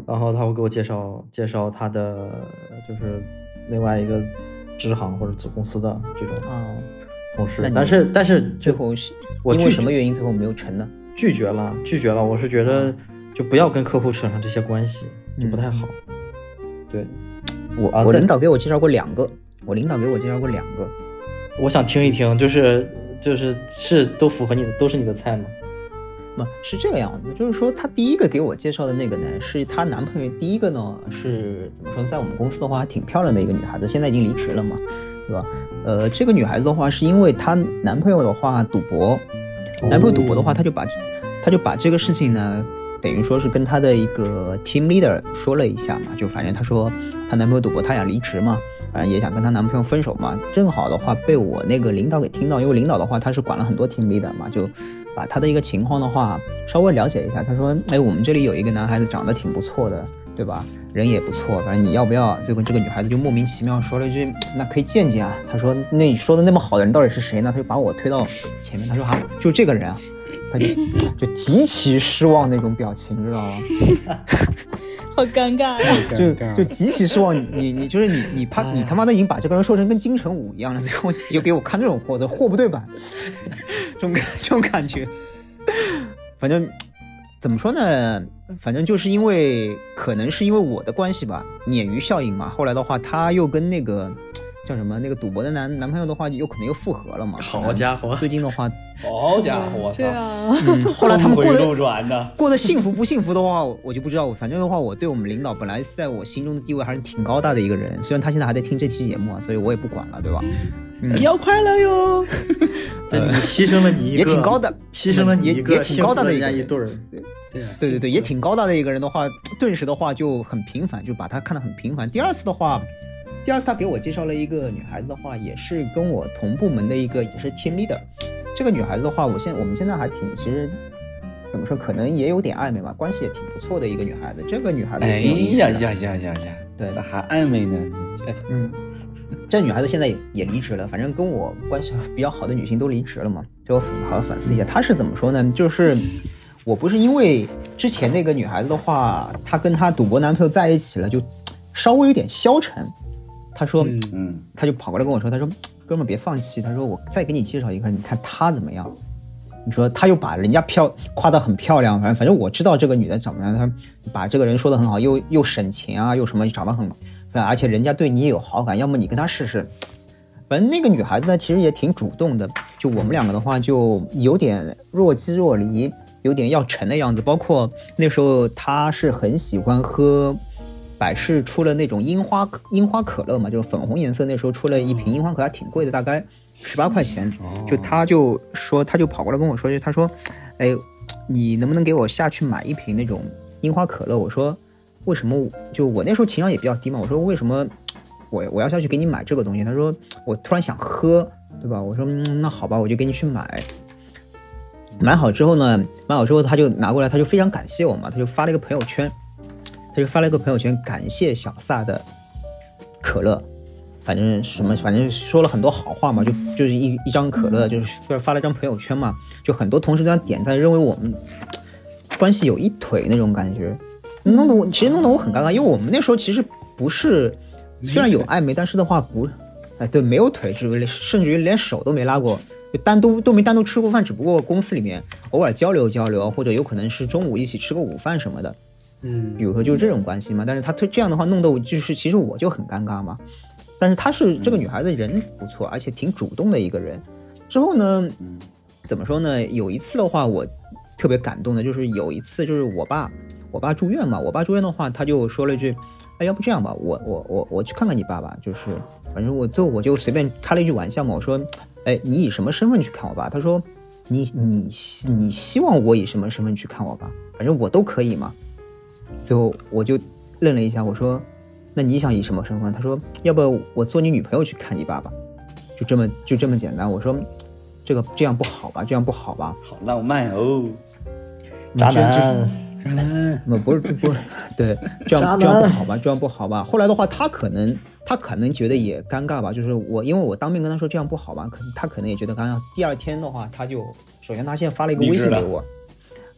然后他会给我介绍介绍他的就是另外一个支行或者子公司的这种同事，哦、但是但是最后我因为什么原因最后没有成呢？ 拒绝了，拒绝了。我是觉得就不要跟客户扯上这些关系，就不太好。嗯、对， 我、啊、我领导给我介绍过两个，我领导给我介绍过两个， 我想听一听，就是就是是都符合你的，都是你的菜吗？ 是这个样子，就是说她第一个给我介绍的那个呢，是她男朋友。第一个呢是怎么说，在我们公司的话挺漂亮的一个女孩子，现在已经离职了嘛，对吧？呃，这个女孩子的话是因为她男朋友的话赌博，男朋友赌博的话，她就把她就把这个事情呢，等于说是跟她的一个 team leader 说了一下嘛，就反正她说她男朋友赌博，她想离职嘛，反正也想跟她男朋友分手嘛。正好的话被我那个领导给听到，因为领导的话他是管了很多 team leader 嘛，就把他的一个情况的话稍微了解一下。他说哎，我们这里有一个男孩子长得挺不错的，对吧，人也不错，反正你要不要。最后这个女孩子就莫名其妙说了一句那可以见见啊。他说那你说的那么好的人到底是谁呢？他就把我推到前面，他说啊就这个人啊，他就就极其失望那种表情，知道吗？ 好尴尬呀、 啊！就就极其失望，你你就是你你怕你他妈的已经把这个人说成跟金城武一样了，最后你就给我看这种货，这货不对版，这种这种感觉。反正怎么说呢？反正就是因为可能是因为我的关系吧，鲶鱼效应嘛。后来的话，他又跟那个叫什么那个赌博的男男朋友的话，有可能又复合了嘛。 好家伙！ 最近的话， 好家伙，我操！ 嗯，后来他们过得的过得幸福不幸福的话，我就不知道。反正的话，我对我们领导本来在我心中的地位还是挺高大的一个人，虽然他现在还在听这期节目啊，所以我也不管了，对吧？ 嗯、要快乐哟！呃、牺牲了你一个， 也挺高的， 牺牲了你一个， 也挺高大的一一对儿。 对对对对对，也挺高大的一个人的话，顿时的话就很平凡，就把他看得很平凡。第二次的话。第二次他给我介绍了一个女孩子的话，也是跟我同部门的一个，也是 team leader。这个女孩子的话，我现我们现在还挺，其实怎么说，可能也有点暧昧吧，关系也挺不错的一个女孩子。这个女孩子哎呀呀呀呀呀， 对， 咋还暧昧呢？ 嗯，这女孩子现在也也离职了，反正跟我关系比较好的女性都离职了嘛，这我好好反思一下。她是怎么说呢？就是我不是因为之前那个女孩子的话，她跟她赌博男朋友在一起了，就稍微有点消沉。他说，嗯，他就跑过来跟我说，他说，哥们儿别放弃，他说我再给你介绍一个，你看他怎么样？你说他又把人家漂夸得很漂亮，反正反正我知道这个女的怎么样，他把这个人说得很好，又又省钱啊，又什么长得很，而且人家对你也有好感，要么你跟他试试。反正那个女孩子呢，其实也挺主动的，就我们两个的话，就有点若即若离，有点要成的样子。包括那时候她是很喜欢喝。百事出了那种樱花樱花可乐嘛，就是粉红颜色，那时候出了一瓶樱花可乐，还挺贵的，大概十八块钱。就他就说，他就跑过来跟我说，他说，哎，你能不能给我下去买一瓶那种樱花可乐？我说，为什么？就我那时候情商也比较低嘛，我说为什么我我要下去给你买这个东西？他说我突然想喝，对吧？我说、嗯、那好吧，我就给你去买。买好之后呢，买好之后他就拿过来，他就非常感谢我嘛，他就发了一个朋友圈。他就发了一个朋友圈，感谢小萨的可乐，反正什么，反正说了很多好话嘛，就就是一一张可乐，就是发了一张朋友圈嘛，就很多同事在点赞，认为我们关系有一腿那种感觉，弄得我其实弄得我很尴尬，因为我们那时候其实不是，虽然有暧昧，但是的话不，哎对，没有腿，甚至于连手都没拉过，就单独都没单独吃过饭，只不过公司里面偶尔交流交流，或者有可能是中午一起吃个午饭什么的。嗯，比如说就是这种关系嘛，但是他这样的话弄得我就是其实我就很尴尬嘛，但是她是这个女孩子人不错，而且挺主动的一个人。之后呢，怎么说呢？有一次的话，我特别感动的，就是有一次就是我爸，我爸住院嘛，我爸住院的话，他就说了一句，哎，要不这样吧，我我我我去看看你爸爸，就是反正我最后我就随便开了一句玩笑嘛，我说，哎，你以什么身份去看我爸？他说，你你你希望我以什么身份去看我爸？反正我都可以嘛。最后我就愣了一下，我说那你想以什么身份？他说要不我做你女朋友去看你爸爸，就这么就这么简单。我说这个这样不好吧，这样不好吧， 好浪漫哦， 渣男渣男， 不是不是对，这样这样不好吧，这样不好吧。后来的话他可能他可能觉得也尴尬吧，就是我因为我当面跟他说这样不好吧，可能他可能也觉得尴尬。第二天的话他就首先他现在发了一个微信给我，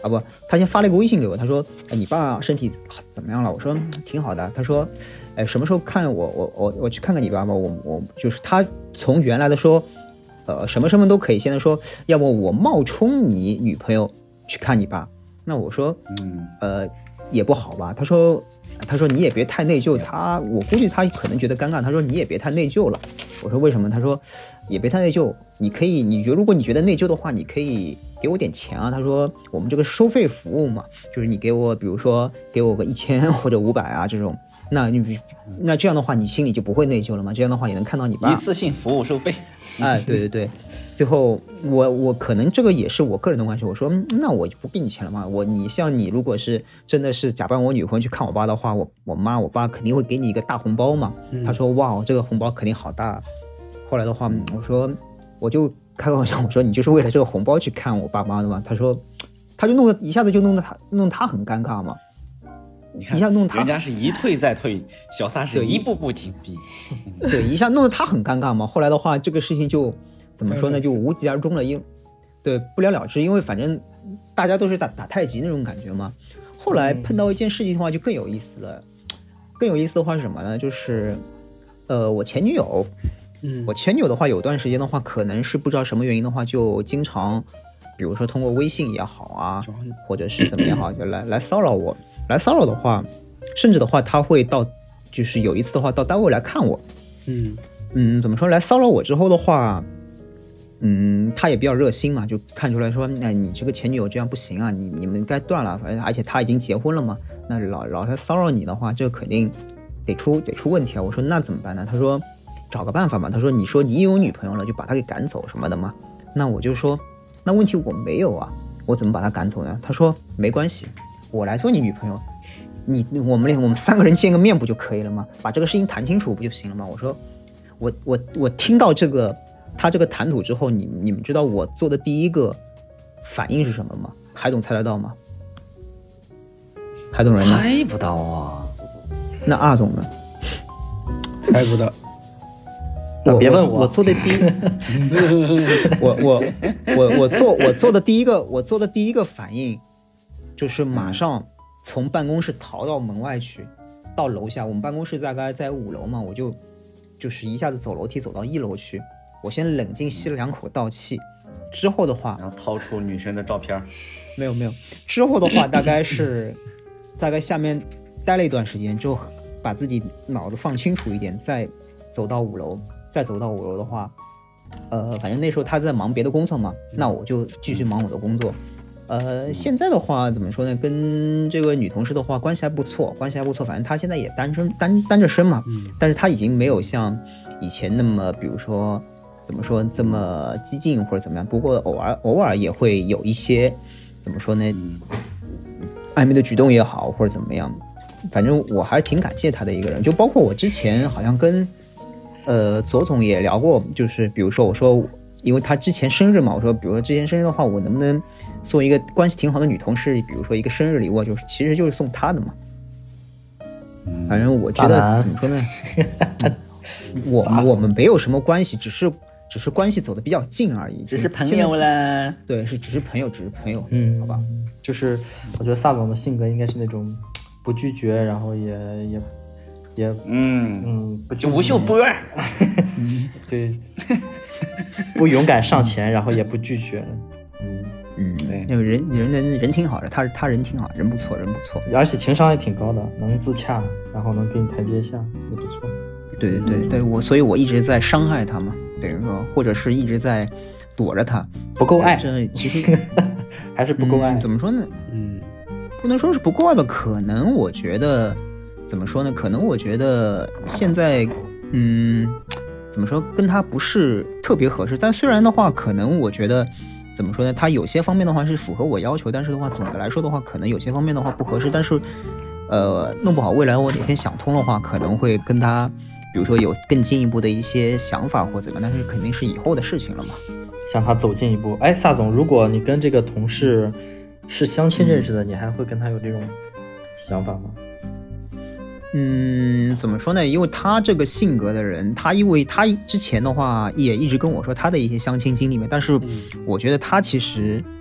啊不，他先发了一个微信给我，他说：“哎，你爸身体怎么样了？”我说：“挺好的。”他说：“哎，什么时候看我我我我去看看你爸吧？我我就是他从原来的说，呃，什么身份都可以，现在说要不我冒充你女朋友去看你爸。”那我说：“嗯，呃，也不好吧？”他说。他说你也别太内疚，他我估计他可能觉得尴尬。他说你也别太内疚了。我说为什么？他说也别太内疚，你可以，你觉得如果你觉得内疚的话，你可以给我点钱啊。他说我们这个收费服务嘛，就是你给我，比如说给我个一千或者五百啊这种，那你那这样的话你心里就不会内疚了嘛？这样的话也能看到你爸。 一次性服务收费。 哎，对对对。最后我我可能这个也是我个人的关系，我说那我就不给你钱了嘛，我你像你如果是真的是假扮我女朋友去看我爸的话，我我妈我爸肯定会给你一个大红包嘛。嗯、他说哇这个红包肯定好大。后来的话我说我就开玩笑我说你就是为了这个红包去看我爸妈的嘛。他说他就弄得一下子就弄得他弄得他很尴尬嘛。 你看一下弄他人家是一退再退，小撒是一步步紧逼。 对，一下弄得他很尴尬嘛。后来的话这个事情就怎么说呢，就无疾而终了，因对不了了之，因为反正大家都是打打太极那种感觉嘛。后来碰到一件事情的话就更有意思了，更有意思的话是什么呢？就是呃，我前女友，嗯，我前女友的话，有段时间的话，可能是不知道什么原因的话，就经常，比如说通过微信也好啊，或者是怎么样好，就来来骚扰我，来骚扰的话，甚至的话，他会到，就是有一次的话到单位来看我，嗯嗯，怎么说？来骚扰我之后的话。嗯，他也比较热心嘛，就看出来说，哎，你这个前女友这样不行啊，你你们该断了，反正而且他已经结婚了嘛，那老老是骚扰你的话，这肯定得出得出问题啊。我说那怎么办呢？他说找个办法嘛。他说你说你有女朋友了，就把他给赶走什么的嘛。那我就说那问题我没有啊，我怎么把他赶走呢？他说没关系，我来做你女朋友，你我们我们三个人见个面不就可以了吗？把这个事情谈清楚不就行了吗？我说我我我听到这个。他这个谈吐之后，你你们知道我做的第一个反应是什么吗？海总猜得到吗？海总人呢？ 猜不到啊。 那阿总呢？ 猜不到。 我别问我， 我做的第一，我我我我做我做的第一个我做的第一个反应，就是马上从办公室逃到门外去，到楼下。我们办公室大概在五楼嘛，我就就是一下子走楼梯走到一楼去。我先冷静吸了两口倒气，之后的话， 然后掏出女生的照片， 没有没有，之后的话大概是大概下面待了一段时间，就把自己脑子放清楚一点，再走到五楼，再走到五楼的话，呃，反正那时候他在忙别的工作嘛，那我就继续忙我的工作。呃，现在的话怎么说呢？跟这个女同事的话关系还不错，关系还不错。反正她现在也单身单单着身嘛，但是她已经没有像以前那么，比如说。怎么说这么激进或者怎么样？不过偶尔偶尔也会有一些怎么说呢，暧昧的举动也好或者怎么样，反正我还是挺感谢他的一个人。就包括我之前好像跟呃左总也聊过，就是比如说我说，因为他之前生日嘛，我说比如说之前生日的话，我能不能送一个关系挺好的女同事，比如说一个生日礼物，就是其实就是送她的嘛。反正我觉得怎么说呢，我我们没有什么关系，只是。只是关系走得比较近而已， 只是朋友啦。 对，是只是朋友，只是朋友。 嗯， 好吧。 就是我觉得萨总的性格应该是那种不拒绝，然后也也也嗯嗯， 就无秀波。 嗯，对，不勇敢上前，然后也不拒绝。 嗯嗯，对，那个人人人人挺好的，他他人挺好，人不错，人不错， 而且情商也挺高的，能自洽，然后能给你台阶下，也不错。 对对对对，我所以我一直在伤害他嘛，等于说，或者是一直在躲着他， 不够爱。 这其实还是不够爱、 嗯。怎么说呢？嗯，不能说是不够爱吧，可能我觉得，怎么说呢？可能我觉得现在，嗯，怎么说，跟他不是特别合适。但虽然的话，可能我觉得，怎么说呢？他有些方面的话是符合我要求，但是的话，总的来说的话，可能有些方面的话不合适。但是，呃，弄不好未来我哪天想通的话，可能会跟他。比如说有更进一步的一些想法或怎么样，但是肯定是以后的事情了嘛。 向他走近一步。哎，萨总，如果你跟这个同事是相亲认识的，嗯、你还会跟他有这种想法吗？ 嗯，怎么说呢？因为他这个性格的人，他因为他之前的话也一直跟我说他的一些相亲经历嘛，但是我觉得他其实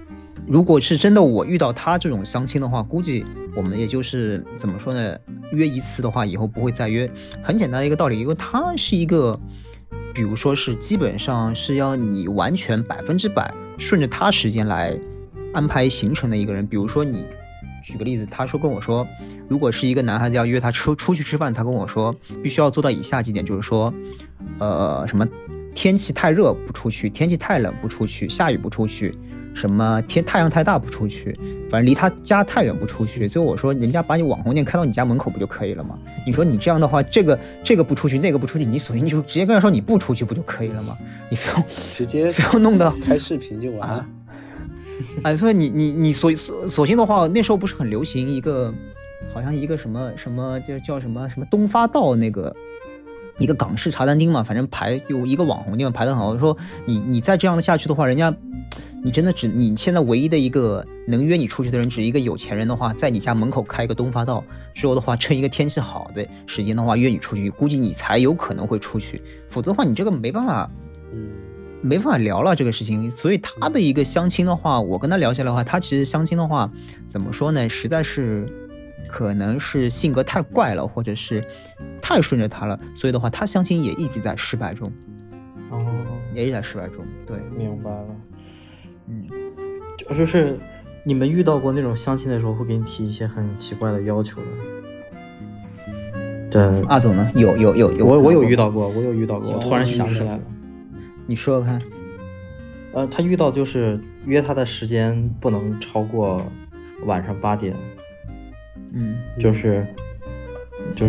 如果是真的我遇到他这种相亲的话，估计我们也就是怎么说呢，约一次的话以后不会再约。很简单的一个道理，因为他是一个比如说是基本上是要你完全百分之百顺着他时间来安排行程的一个人。比如说你举个例子，他说跟我说，如果是一个男孩子要约他出出去吃饭，他跟我说必须要做到以下几点，就是说呃什么天气太热不出去，天气太冷不出去，下雨不出去，什么天太阳太大不出去，反正离他家太远不出去。最后我说人家把你网红店开到你家门口不就可以了吗？你说你这样的话，这个这个不出去，那个不出去，你索性就直接跟他说你不出去不就可以了吗？你非要直接非要弄到开视频就完了。 啊哎，所以你你你所所索性的话，那时候不是很流行一个，好像一个什么什么叫叫什么什么东发道那个一个港式茶餐厅嘛，反正排有一个网红店排得很好。说你你再这样的下去的话，人家你真的只你现在唯一的一个能约你出去的人，只一个有钱人的话，在你家门口开一个东发道之后的话，趁一个天气好的时间的话约你出去，估计你才有可能会出去，否则的话你这个没办法。 嗯。 没办法聊了这个事情，所以他的一个相亲的话，我跟他聊下来的话，他其实相亲的话，怎么说呢？实在是可能是性格太怪了，或者是太顺着他了，所以的话，他相亲也一直在失败中。 哦， 也一直在失败中。对， 明白了。嗯，就是你们遇到过那种相亲的时候，会给你提一些很奇怪的要求的。对， 阿总呢？有有有有， 我我有遇到过，我有遇到过，我突然想起来了。 你说说看。 呃，他遇到就是约他的时间不能超过晚上八点。 嗯， 就是就是，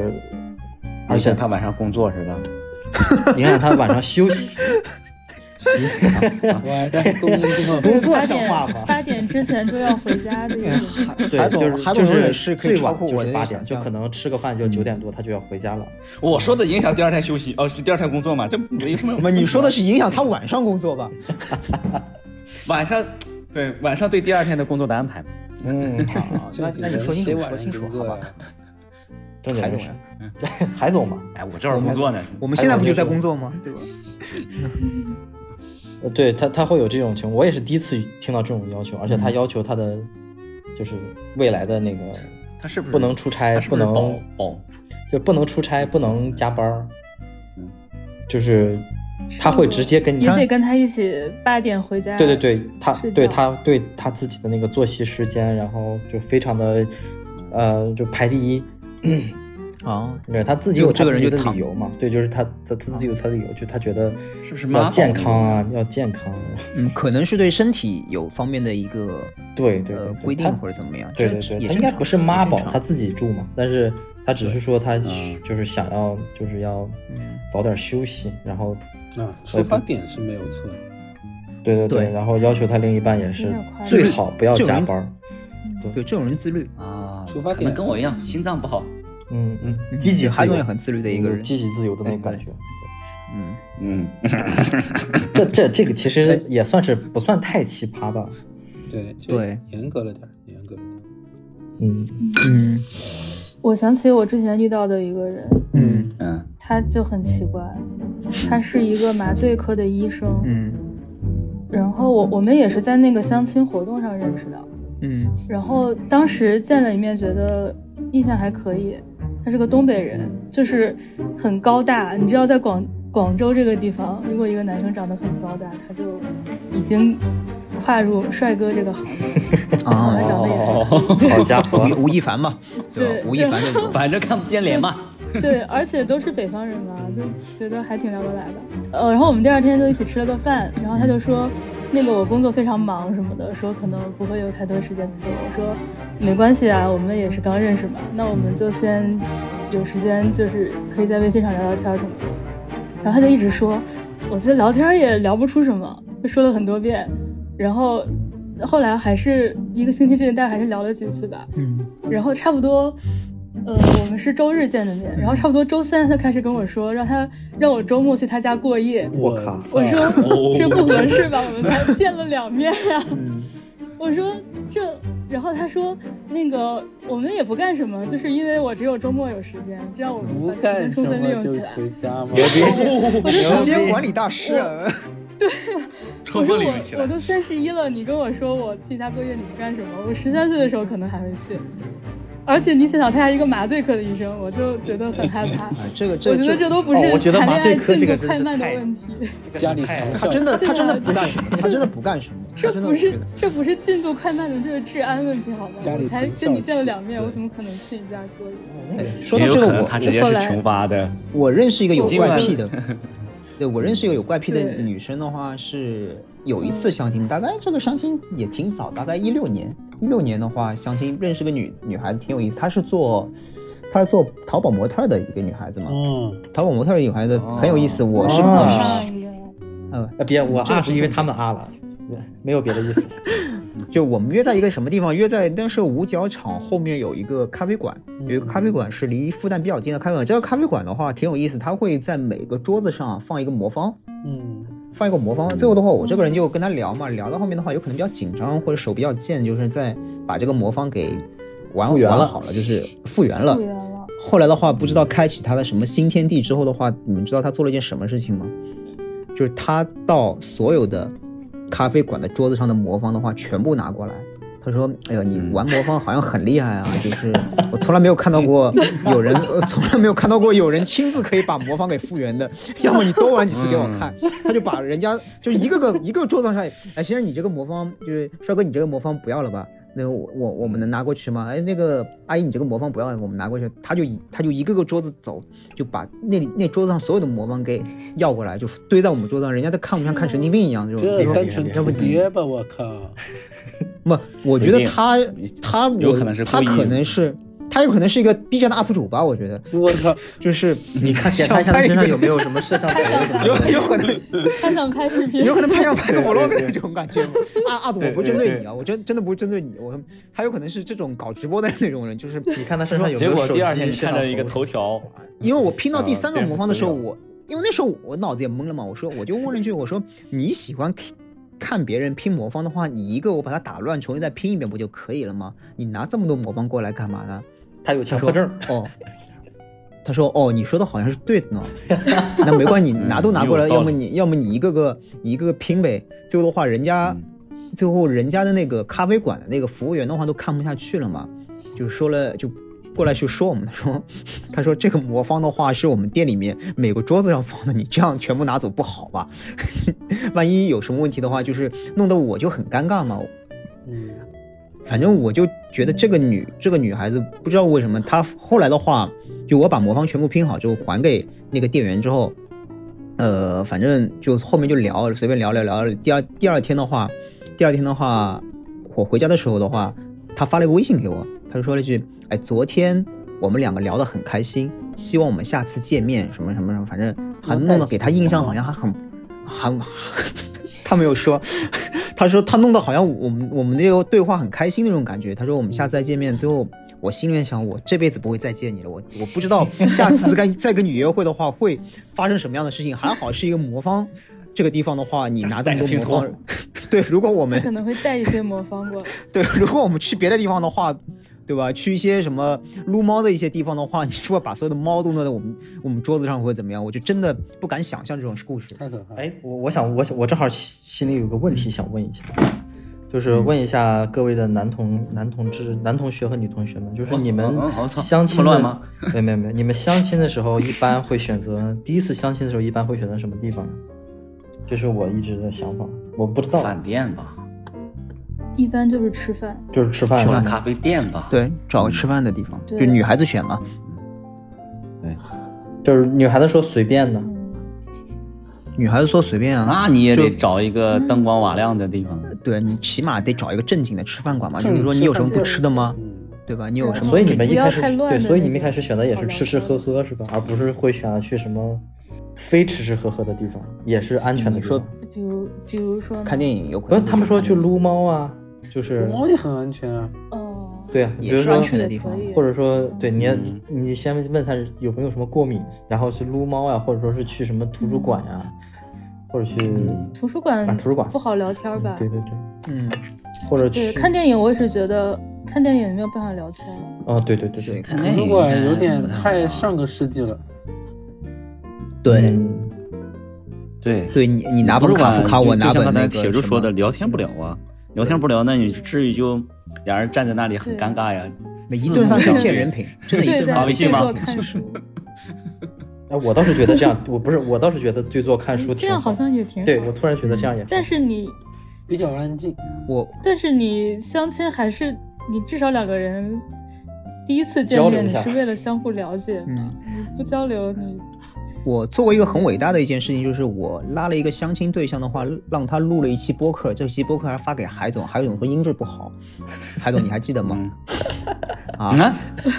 而且他晚上工作是吧？ 影响他晚上休息。 晚上工作工作像话吗？ 八点之前就要回家的。 对， 就是还就是是最晚就是八点，就可能吃个饭就九点多他就要回家了。 我说的影响第二天休息哦，是第二天工作嘛？这没什么。 你说的是影响他晚上工作吧？ 晚上对晚上对第二天的工作的安排。 嗯，好，那那你说清楚，说清楚好吧？ 海总呀，海总嘛， 哎，我这会儿工作呢。 我们现在不就在工作吗？对吧？ 呃，对他他会有这种情况，我也是第一次听到这种要求，而且他要求他的就是未来的那个， 他是不是不能出差，不能保， 就不能出差，不能加班，嗯，就是他会直接跟你， 也得跟他一起八点回家。 对对对，他对他对他自己的那个作息时间，然后就非常的呃，就排第一。 啊， 对，他自己有他自己的理由嘛？对，就是他他他自己有他的理由，就他觉得是不是要健康啊，要健康、啊。 嗯，可能是对身体有方面的一个对对呃规定或者怎么样。 对对对，他应该不是妈宝，他自己住嘛，但是他只是说他就是想要就是要早点休息，然后啊，出发点是没有错。 对对对，然后要求他另一半也是最好不要加班。 对对，这种人自律啊， 出发点跟我一样，心脏不好。 嗯嗯， 积极，海总也很自律的一个人， 积极自由的那种感觉。 嗯嗯， 这这这个其实也算是不算太奇葩吧？ 对对， 严格了点，严格了点。 嗯嗯， 我想起我之前遇到的一个人， 嗯嗯， 他就很奇怪，他是一个麻醉科的医生， 嗯， 然后我我们也是在那个相亲活动上认识的， 嗯， 然后当时见了一面，觉得印象还可以。他是个东北人，就是很高大。你知道，在广广州这个地方，如果一个男生长得很高大，他就已经跨入帅哥这个行业。 啊， 他长得也还可以，好家伙， 吴亦凡嘛， 对， 吴亦凡这种， 反正看不见脸嘛。 对，而且都是北方人嘛，就觉得还挺聊得来的。呃，然后我们第二天就一起吃了个饭，然后他就说，那个我工作非常忙什么的，说可能不会有太多时间陪我。我说没关系啊，我们也是刚认识嘛，那我们就先有时间，就是可以在微信上聊聊天什么的。然后他就一直说，我觉得聊天也聊不出什么，就说了很多遍。然后后来还是一个星期之内，大概还是聊了几次吧。 嗯， 然后差不多。呃，我们是周日见的面，然后差不多周三他开始跟我说，让他让我周末去他家过夜。 我靠！ 我说这不合适吧？我们才见了两面呀、啊。我说这，然后他说那个我们也不干什么，就是因为我只有周末有时间，这样我们把时间充分利用起来。 回家吗？ 我别是时间管理大师。 对， 冲锋领起来。 我都三十一了，你跟我说我去一家歌业你不干什么？我十三岁的时候可能还会信。而且你想想，他还是一个麻醉科的医生，我就觉得很害怕。 啊、这个这我觉得这都不是谈恋爱进度太慢的问题。 家里他真的他真的不干什么，他真的不干什么。 这不是这不是进度快慢的，这是治安问题，好吗？我才跟你见了两面，我怎么可能去你家歌业？ 说到这个，我他直接是穷发的。 我认识一个有怪癖的。对，我认识一个有怪癖的女生的话，是有一次相亲，大概这个相亲也挺早，大概一六年，一六年的话相亲认识个女女孩子挺有意思，她是做她是做淘宝模特的一个女孩子嘛， 嗯， 淘宝模特的女孩子很有意思，我是， 嗯，别我啊是因为他们啊了，对，没有别的意思。 就我们约在一个什么地方？约在那是五角场后面有一个咖啡馆，有一个咖啡馆是离复旦比较近的咖啡馆。这个咖啡馆的话挺有意思，它会在每个桌子上放一个魔方， 嗯， 放一个魔方。最后的话，我这个人就跟他聊嘛，聊到后面的话，有可能比较紧张或者手比较贱，就是在把这个魔方给玩复原了， 玩好了，就是复原了。 复原了。 后来的话，不知道开启他的什么新天地之后的话，你们知道他做了一件什么事情吗？就是他到所有的咖啡馆的桌子上的魔方的话，全部拿过来。他说：“哎呀，你玩魔方好像很厉害啊！就是我从来没有看到过有人，呃，从来没有看到过有人亲自可以把魔方给复原的。要么你多玩几次给我看。”他就把人家就一个个一个桌子上，哎，先生你这个魔方就是帅哥，你这个魔方不要了吧？那个我我我们能拿过去吗？哎，那个阿姨你这个魔方不要，我们拿过去。他就他就一个个桌子走，就把那那桌子上所有的魔方给要过来，就堆在我们桌子上，人家在看不像看神经病一样。这种这单纯特别吧，我靠！ 不，我觉得他他有可能是他可能是他有可能是一个 B 站的 U P 主吧，我觉得。 我靠， 就是你看检查一下他身上有没有什么摄像头什么的， 有有可能他想拍视频， 有可能拍想拍个 vlog 的这种感觉。阿阿总，我不是针对你啊，我真真的不是针对你，我他有可能是这种搞直播的那种人，就是你看他身上有没有手机。 结果第二天看着一个头条， 因为我拼到第三个魔方的时候，我因为那时候我脑子也懵了嘛，我说我就问了一句，我说你喜欢看别人拼魔方的话，你一个我把它打乱，重新再拼一遍不就可以了吗？你拿这么多魔方过来干嘛呢？ 他有强迫症哦。他说：“哦，你说的好像是对的呢，那没关系，你拿都拿过来，要么你要么你一个个一个个拼呗。最后的话，人家、嗯、最后人家的那个咖啡馆的那个服务员的话都看不下去了嘛，就说了就过来去说我们，他说他说这个魔方的话是我们店里面每个桌子上放的，你这样全部拿走不好吧？万一有什么问题的话，就是弄得我就很尴尬嘛。嗯。”反正我就觉得这个女这个女孩子不知道为什么，她后来的话，就我把魔方全部拼好之后还给那个店员之后，呃，反正就后面就聊随便聊聊聊。第二第二天的话，第二天的话，我回家的时候的话，她发了一个微信给我，她就说了一句：“哎，昨天我们两个聊得很开心，希望我们下次见面什么什么什么，反正还弄得给她印象好像还很还。”他没有说，他说他弄得好像我们我们这个对话很开心那种感觉。他说我们下次再见面，最后我心里面想，我这辈子不会再见你了。我我不知道下次再再跟你约会的话会发生什么样的事情。还好是一个魔方，这个地方的话，你拿这么多魔方，对，如果我们可能会带一些魔方过来。 对，如果我们去别的地方的话。对吧？去一些什么撸猫的一些地方的话，你如果把所有的猫都弄在我们我们桌子上会怎么样？我就真的不敢想象这种故事。 太可怕！ 哎，我我想我我正好心里有个问题想问一下，就是问一下各位的男同男同志、男同学和女同学们，就是你们相亲的吗？ 没有没有没有，你们相亲的时候一般会选择第一次相亲的时候一般会选择什么地方？这是我一直的想法，我不知道。 饭店吧。 一般就是吃饭， 就是吃饭， 去了咖啡店吧。 对，找个吃饭的地方，就女孩子选嘛。 对， 就是女孩子说随便的， 嗯、 女孩子说随便啊， 那你也得找一个灯光瓦亮的地方。 对，你起码得找一个正经的吃饭馆嘛。就是说，你有什么不吃的吗？对吧？你有什么？ 所以你们一开始对，所以你们一开始选择也是吃吃喝喝是吧？而不是会选择去什么非吃吃喝喝的地方，也是安全的地方。 你说， 比如比如说看电影有可能。 不是，他们说去撸猫啊。就是猫也很安全啊， 哦， 对啊， 也是安全的地方， 或者说，对你，嗯、你先问他有没有什么过敏，然后是撸猫呀、啊，或者说是去什么图书馆呀、啊，嗯、或者去图书馆， 啊，图书馆不好聊天吧？ 嗯、对对对， 嗯， 或者去看电影，我也是觉得看电影没有办法聊天。 哦，对对对对， 看电影图书馆有点太上个世纪了。 对。 嗯对对，你你拿本卡夫卡，我拿本那个。 铁柱说的，聊天不了啊，聊天不聊，那你至于就俩人站在那里很尴尬呀？ 一顿饭是见人品，真的，一顿饭微信吗？ 哎，我倒是觉得这样，我不是，我倒是觉得对坐看书挺好， 这样好像也挺好。 对，我突然觉得这样也挺好。 但是你比较安静， 我但是你相亲还是你至少两个人第一次见面，你是为了相互了解嘛？嗯、你不交流，你我做过一个很伟大的一件事情，就是我拉了一个相亲对象的话，让他录了一期播客，这期播客还发给海总，海总说音质不好，海总你还记得吗？嗯、啊，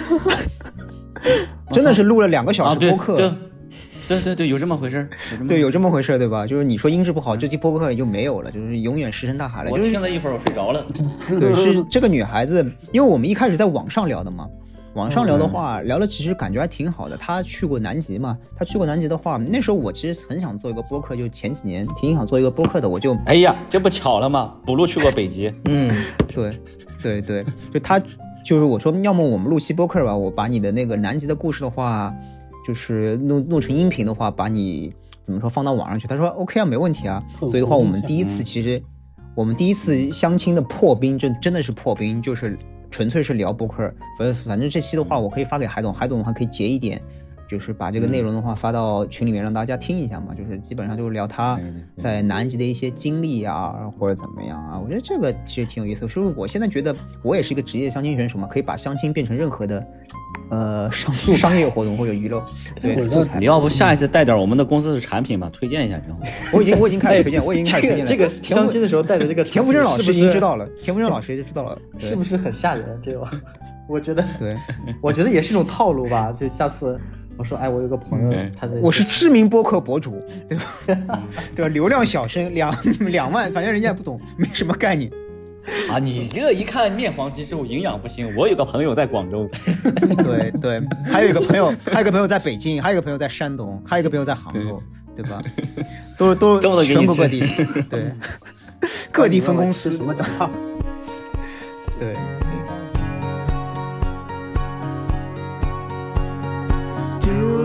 真的是录了两个小时播客。 啊对对对，有这么回事， 对，有这么回事，对吧？就是你说音质不好，这期播客也就没有了，就是永远石沉大海了。 我听了一会儿，我睡着了。 对，是这个女孩子，因为我们一开始在网上聊的嘛，网上聊的话，聊了其实感觉还挺好的。她去过南极嘛，她去过南极的话，那时候我其实很想做一个播客，就前几年挺想做一个播客的，我就哎呀，这不巧了吗？补录去过北极， 嗯，对，对对，就她就是我说，要么我们录期播客吧，我把你的那个南极的故事的话。就是弄弄成音频的话，把你怎么说放到网上去？他说 OK 啊，没问题啊。所以的话，我们第一次其实，我们第一次相亲的破冰，真真的是破冰，就是纯粹是聊播客。反正反正这期的话，我可以发给海总，海总的话可以截一点，就是把这个内容的话发到群里面让大家听一下嘛。就是基本上就是聊他在南极的一些经历啊，或者怎么样啊。我觉得这个其实挺有意思。所以我现在觉得我也是一个职业相亲选手嘛，可以把相亲变成任何的。呃，商商业活动或者娱乐，对， 你要不下一次带点我们的公司的产品吧，推荐一下，正好。 我已经我已经开始推荐，我已经开始推荐了。 这个相亲的时候带着这个， 田馥甄老师已经知道了，田馥甄老师也就知道了， 是不是很吓人？这种，我觉得， 对， 我觉得也是一种套路吧。就下次我说，哎，我有个朋友，他的我是知名播客博主，对吧？对吧？流量小生两两万，反正人家也不懂，没什么概念。 啊，你这一看面黄肌瘦，营养不行。我有个朋友在广州， 对对，还有一个朋友，还有一个朋友在北京，还有一个朋友在山东，还有一个朋友在杭州，对吧？都都全国各地，对，各地分公司什么长大？ 对。 Do